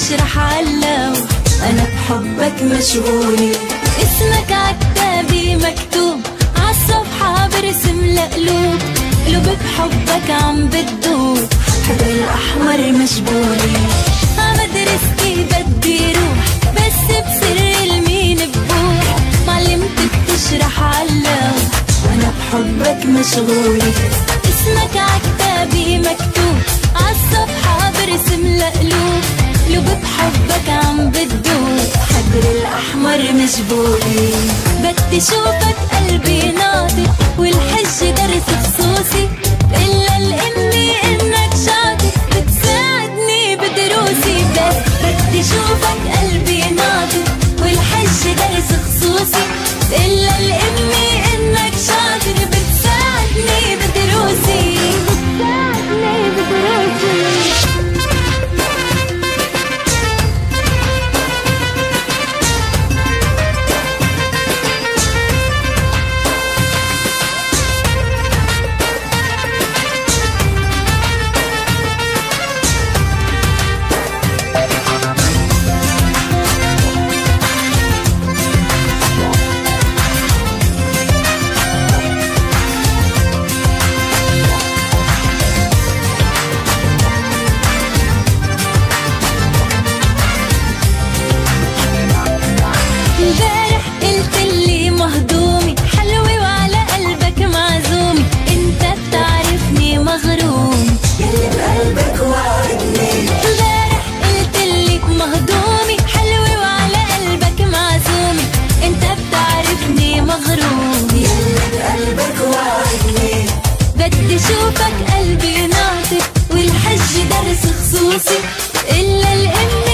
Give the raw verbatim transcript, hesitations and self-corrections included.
تشرح علو، أنا بحبك مشغولة. اسمك عكتابي مكتوب عالصفحة برسم لقلوب، قلوب بحبك عم بتدوب، حبر الأحمر مشبولة. عمدرستي بدي روح بس بسر المين ببوح، معلمتك تشرح علو وأنا بحبك مشغولة. اسمك عكتابي مكتوب عالصفحة برسم لقلوب، قلوب بحبك عم بتدوب، حبر الأحمر مجبولي. بدي شوفك قلبي ناطق والحج درس خصوصي، إلا لأمي إنك شاطر بتساعدني بدروسي. بس بدي شوفك قلبي ناطق والحج درس خصوصي، إلا لأمي إنك شاطر بتساعدني بدروسي، بتساعدني بدروسي. بدي شوفك قلبي ناطق والحج درس خصوصي، إلا الأم